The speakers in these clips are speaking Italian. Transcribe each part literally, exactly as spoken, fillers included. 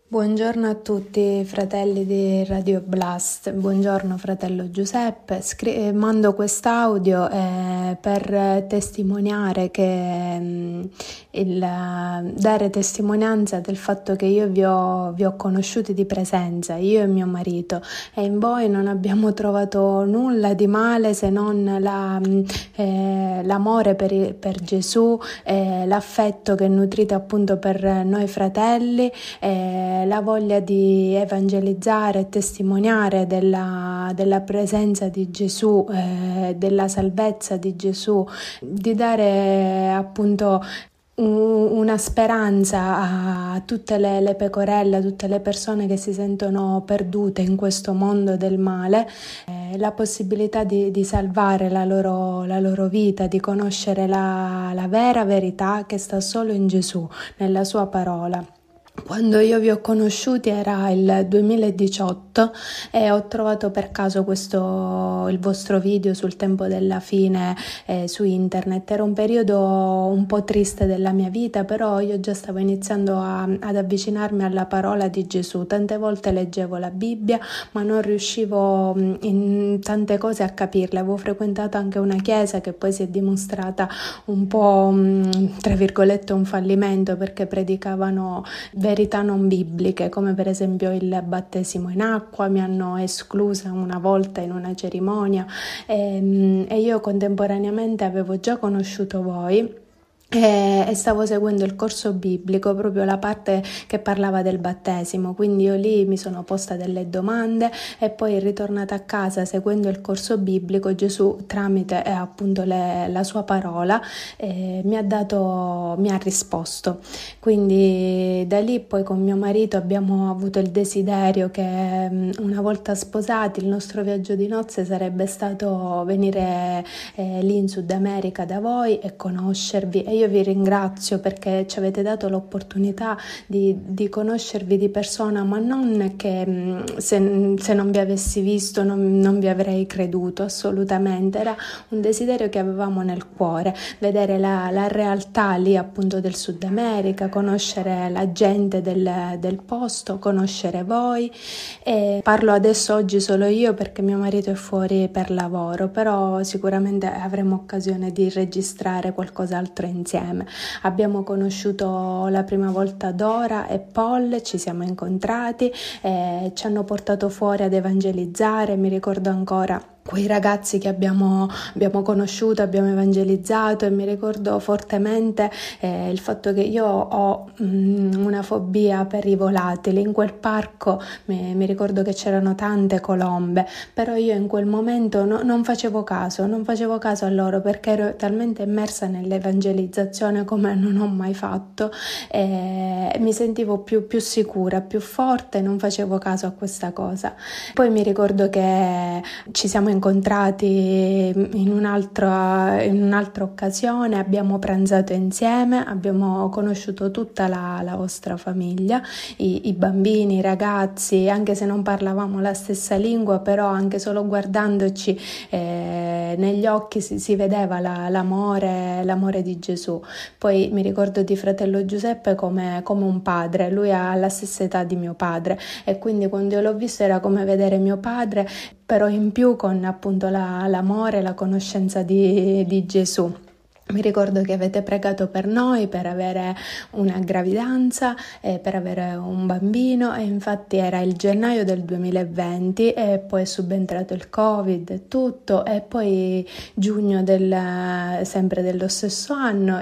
Buongiorno a tutti fratelli di Radio Blast, buongiorno fratello Giuseppe. Scri- eh, mando quest'audio eh, per testimoniare che mh, il, eh, dare testimonianza del fatto che io vi ho, vi ho conosciuti di presenza, io e mio marito, e in voi non abbiamo trovato nulla di male se non la, mh, eh, l'amore per, per Gesù, eh, l'affetto che nutrite appunto per noi fratelli, eh, la voglia di evangelizzare e testimoniare della, della presenza di Gesù, eh, della salvezza di Gesù, di dare appunto una speranza a tutte le, le pecorelle, a tutte le persone che si sentono perdute in questo mondo del male, eh, la possibilità di, di salvare la loro, la loro vita, di conoscere la, la vera verità che sta solo in Gesù, nella sua parola. Quando io vi ho conosciuti era il duemiladiciotto e ho trovato per caso questo, il vostro video sul tempo della fine eh, su internet. Era un periodo un po' triste della mia vita, però io già stavo iniziando a, ad avvicinarmi alla parola di Gesù. Tante volte leggevo la Bibbia, ma non riuscivo in tante cose a capirle. Avevo frequentato anche una chiesa che poi si è dimostrata un po' tra virgolette un fallimento, perché predicavano verità non bibliche, come per esempio il battesimo in acqua. Mi hanno esclusa una volta in una cerimonia e, e io contemporaneamente avevo già conosciuto voi e stavo seguendo il corso biblico, proprio la parte che parlava del battesimo, quindi io lì mi sono posta delle domande e poi ritornata a casa seguendo il corso biblico, Gesù tramite eh, appunto le, la sua parola eh, mi ha dato, mi ha risposto. Quindi da lì poi con mio marito abbiamo avuto il desiderio che una volta sposati il nostro viaggio di nozze sarebbe stato venire eh, lì in Sud America da voi e conoscervi, e io vi ringrazio perché ci avete dato l'opportunità di, di conoscervi di persona, ma non che se, se non vi avessi visto non, non vi avrei creduto, assolutamente. Era un desiderio che avevamo nel cuore, vedere la, la realtà lì appunto del Sud America, conoscere la gente del, del posto, conoscere voi. E parlo adesso oggi solo io perché mio marito è fuori per lavoro, però sicuramente avremo occasione di registrare qualcos'altro insieme. Abbiamo conosciuto la prima volta Dora e Paul, ci siamo incontrati e ci hanno portato fuori ad evangelizzare. Mi ricordo ancora quei ragazzi che abbiamo, abbiamo conosciuto, abbiamo evangelizzato, e mi ricordo fortemente eh, il fatto che io ho mh, una fobia per i volatili. In quel parco mi, mi ricordo che c'erano tante colombe, però io in quel momento no, non facevo caso, non facevo caso a loro perché ero talmente immersa nell'evangelizzazione come non ho mai fatto, e mi sentivo più, più sicura, più forte, non facevo caso a questa cosa. Poi mi ricordo che ci siamo incontrati in un'altra, in un'altra occasione, abbiamo pranzato insieme, abbiamo conosciuto tutta la, la vostra famiglia, i, i bambini, i ragazzi, anche se non parlavamo la stessa lingua, però anche solo guardandoci eh, negli occhi si, si vedeva la, l'amore, l'amore di Gesù. Poi mi ricordo di fratello Giuseppe come, come un padre, lui ha la stessa età di mio padre, e quindi quando io l'ho visto era come vedere mio padre, però in più con appunto la, l'amore e la conoscenza di, di Gesù. Mi ricordo che avete pregato per noi per avere una gravidanza e per avere un bambino, e infatti era il gennaio del duemilaventi e poi è subentrato il Covid e tutto, e poi giugno del, sempre dello stesso anno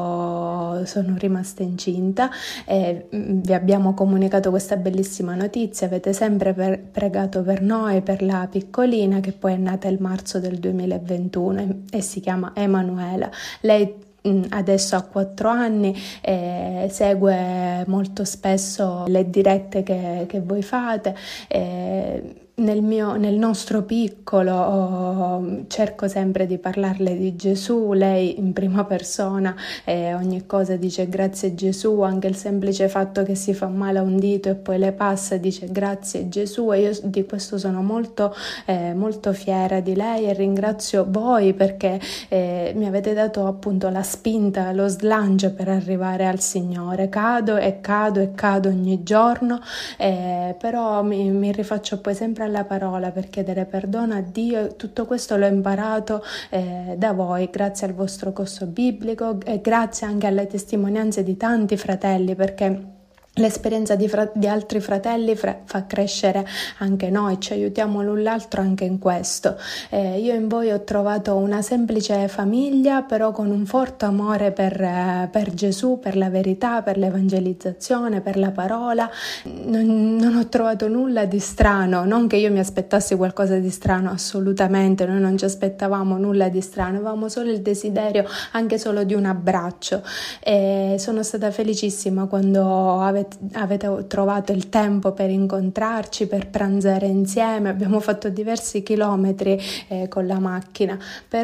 io sono rimasta incinta e vi abbiamo comunicato questa bellissima notizia. Avete sempre per, pregato per noi, per la piccolina che poi è nata il marzo del duemilaventuno e si chiama Emanuela. Lei adesso ha quattro anni e segue molto spesso le dirette che, che voi fate. E nel mio, nel nostro piccolo oh, cerco sempre di parlarle di Gesù, lei in prima persona e ogni cosa dice grazie Gesù, anche il semplice fatto che si fa male a un dito e poi le passa dice grazie Gesù, e io di questo sono molto, eh, molto fiera di lei e ringrazio voi perché eh, mi avete dato appunto la spinta, lo slancio per arrivare al Signore. Cado e cado e cado ogni giorno, eh, però mi, mi rifaccio poi sempre alla parola per chiedere perdono a Dio. Tutto questo l'ho imparato eh, da voi, grazie al vostro corso biblico e grazie anche alle testimonianze di tanti fratelli, perché l'esperienza di, fra- di altri fratelli fra- fa crescere anche noi, ci aiutiamo l'un l'altro anche in questo. Eh, io in voi ho trovato una semplice famiglia, però con un forte amore per, eh, per Gesù, per la verità, per l'evangelizzazione, per la parola. Non, non ho trovato nulla di strano, non che io mi aspettassi qualcosa di strano, assolutamente, noi non ci aspettavamo nulla di strano, avevamo solo il desiderio anche solo di un abbraccio. E sono stata felicissima quando avete avete trovato il tempo per incontrarci, per pranzare insieme. Abbiamo fatto diversi chilometri eh, con la macchina,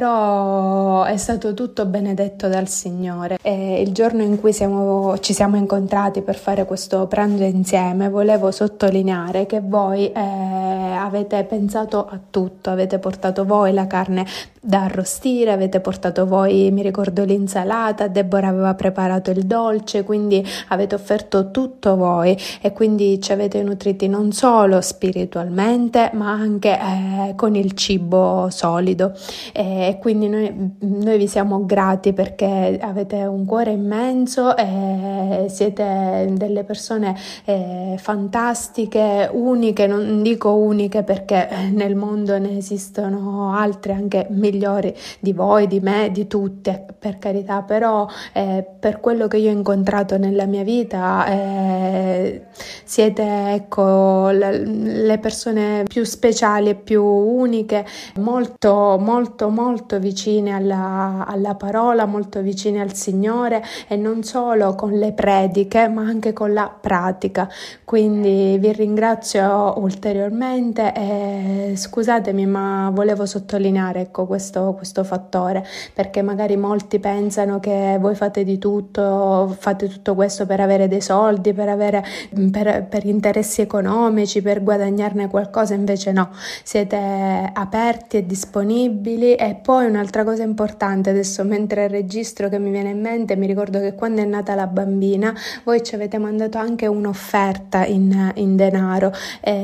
però è stato tutto benedetto dal Signore. E il giorno in cui siamo, ci siamo incontrati per fare questo pranzo insieme, volevo sottolineare che voi eh, avete pensato a tutto, avete portato voi la carne da arrostire, avete portato voi, mi ricordo, l'insalata, Deborah aveva preparato il dolce, quindi avete offerto tutto voi e quindi ci avete nutriti non solo spiritualmente ma anche eh, con il cibo solido, e quindi noi, noi vi siamo grati perché avete un cuore immenso e siete delle persone eh, fantastiche, uniche. Non dico uniche perché nel mondo ne esistono altre anche migliori di voi, di me, di tutte, per carità, però eh, per quello che io ho incontrato nella mia vita eh, siete, ecco, le, le persone più speciali e più uniche, molto molto molto vicine alla, alla parola, molto vicine al Signore, e non solo con le prediche ma anche con la pratica. Quindi vi ringrazio ulteriormente e scusatemi, ma volevo sottolineare, ecco, questo, questo fattore, perché magari molti pensano che voi fate di tutto, fate tutto questo per avere dei soldi, per avere per, per interessi economici, per guadagnarne qualcosa. Invece no, siete aperti e disponibili. E poi un'altra cosa importante, adesso mentre registro che mi viene in mente, mi ricordo che quando è nata la bambina voi ci avete mandato anche un'offerta in, in denaro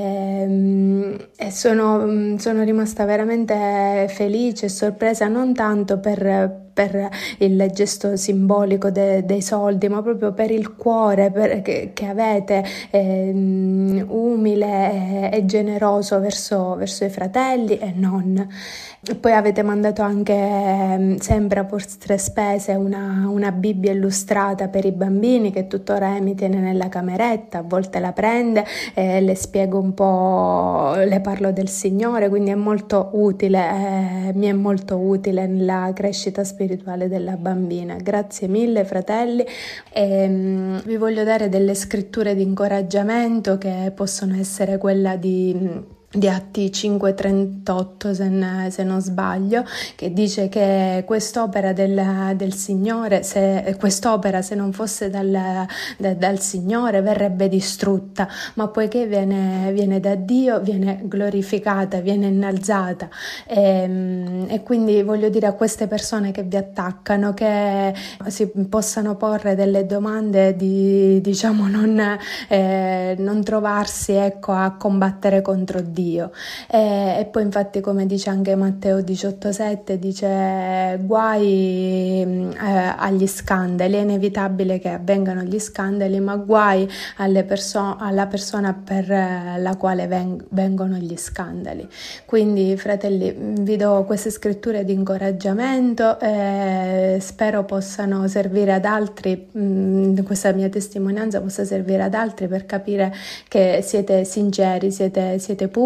e, e sono, sono rimasta veramente felice e sorpresa, non tanto per per il gesto simbolico de, dei soldi, ma proprio per il cuore per, che, che avete eh, umile e, e generoso verso, verso i fratelli e non. E poi avete mandato anche eh, sempre a vostre spese una, una Bibbia illustrata per i bambini che tuttora mi tiene nella cameretta, a volte la prende e le spiego un po', le parlo del Signore, quindi è molto utile, eh, mi è molto utile nella crescita spirituale della bambina. Grazie mille fratelli, e um, vi voglio dare delle scritture di incoraggiamento che possono essere quella di di Atti cinque trentotto, se, ne, se non sbaglio, che dice che quest'opera del, del Signore, se quest'opera se non fosse dal, da, dal Signore verrebbe distrutta, ma poiché viene, viene da Dio, viene glorificata, viene innalzata. E, e quindi voglio dire a queste persone che vi attaccano che si possano porre delle domande di, diciamo, non, eh, non trovarsi, ecco, a combattere contro Dio. Dio. E, e poi infatti, come dice anche Matteo diciotto sette, dice guai eh, agli scandali, è inevitabile che avvengano gli scandali, ma guai alle perso- alla persona per la quale veng- vengono gli scandali. Quindi fratelli, vi do queste scritture di incoraggiamento e spero possano servire ad altri, mh, questa mia testimonianza possa servire ad altri per capire che siete sinceri, siete, siete puri,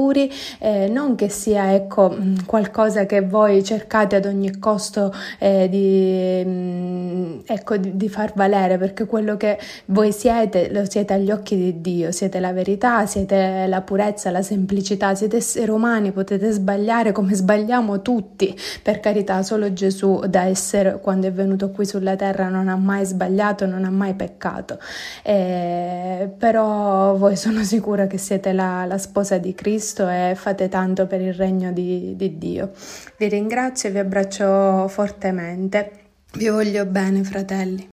puri, eh, non che sia ecco qualcosa che voi cercate ad ogni costo eh, di, mh, ecco, di, di far valere, perché quello che voi siete lo siete agli occhi di Dio, siete la verità, siete la purezza, la semplicità, siete esseri umani, potete sbagliare come sbagliamo tutti, per carità. Solo Gesù, da essere, quando è venuto qui sulla terra, non ha mai sbagliato, non ha mai peccato, eh, però voi sono sicura che siete la, la sposa di Cristo e fate tanto per il regno di, di Dio. Vi ringrazio e vi abbraccio fortemente, vi voglio bene, fratelli.